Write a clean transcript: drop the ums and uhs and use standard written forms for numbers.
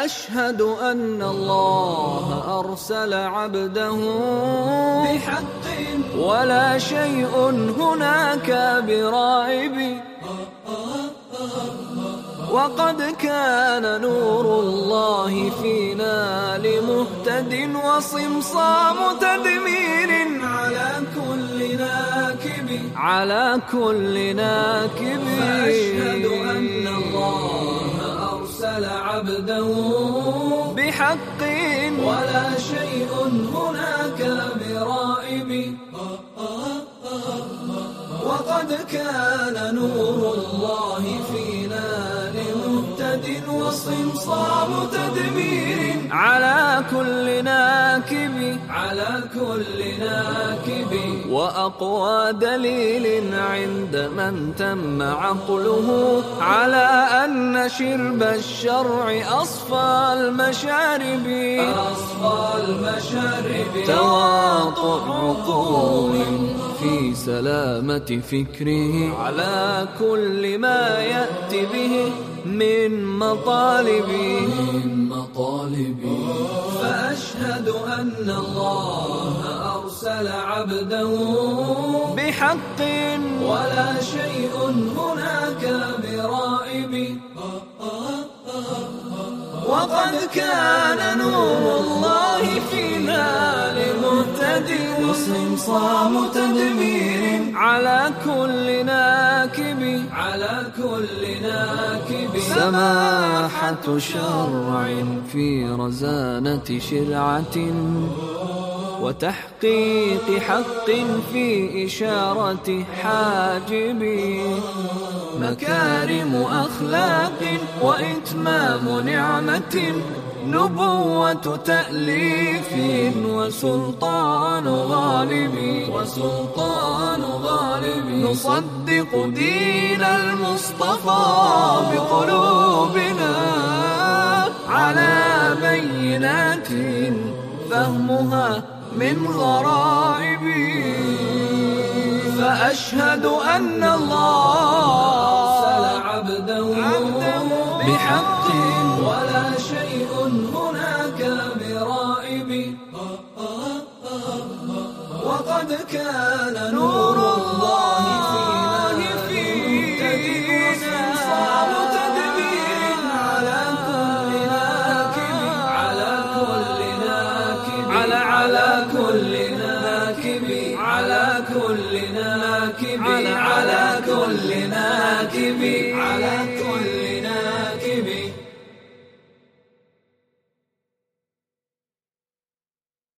فأشهد أن الله أرسل عبده بحق ولا شيء هناك برائب. وقد كان نور الله فينا لمهتد وصمصام تدمير على كل ناكب. فأشهد أن الله أرسل عبده بحق ولا شيء هناك برائب. وقد كان نور الله فينا لمهتد وصمصام تدمير على كل ناكب وأقوى دليل عند من تم عقله على أن شرب الشرع أصفى المشارب تواطؤ عقول في سلامة فكره على كل ما يأتي به من مطالب. فأشهد أن الله أرسل عبده بحق ولا شيء هناك برائب. وقد كان نور الله فينا لمهتد وصمصام تدمير على كل ناكب سماحة شرع في رزانة شرعة وتحقيق حق في إشارة حاجب. مكارم أخلاق وإتمام نعمة نبوة تأليف وسلطان غالب. نصدق دين المصطفى بقلوبنا على بينات فهمها من غرائب. فأشهد أن الله أرسل عبده بحق ولا شيء هناك برائب. وقد كان نور الله فينا وصمصام تدمير على كل ناكب